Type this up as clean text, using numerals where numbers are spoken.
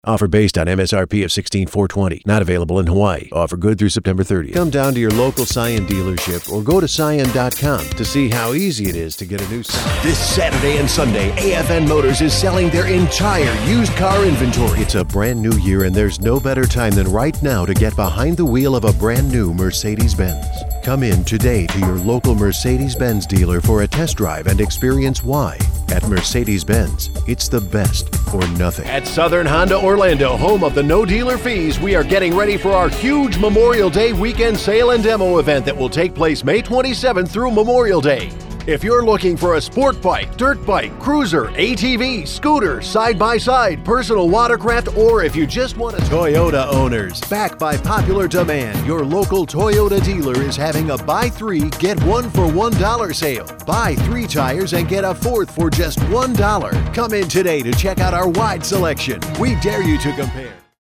Offer based on MSRP of $16,420. Not available in Hawaii. Offer good through September 30th. Come down to your local Scion dealership or go to Scion.com to see how easy it is to get a new Scion. This Saturday and Sunday, AFN Motors is selling their entire used car inventory. It's a brand new year, and there's no better time than right now to get behind the wheel of a brand new Mercedes-Benz. Come in today to your local Mercedes-Benz dealer for a test drive and experience why. At Mercedes-Benz, it's the best or nothing. At Southern Honda Orlando, home of the no dealer fees, we are getting ready for our huge Memorial Day weekend sale and demo event that will take place May 27th through Memorial Day. If you're looking for a sport bike, dirt bike, cruiser, ATV, scooter, side-by-side, personal watercraft, or if you just want a Toyota owners, backed by popular demand, your local Toyota dealer is having a buy 3, get 1 for $1 sale. Buy 3 tires and get a 4th for just $1. Come in today to check out our wide selection. We dare you to compare.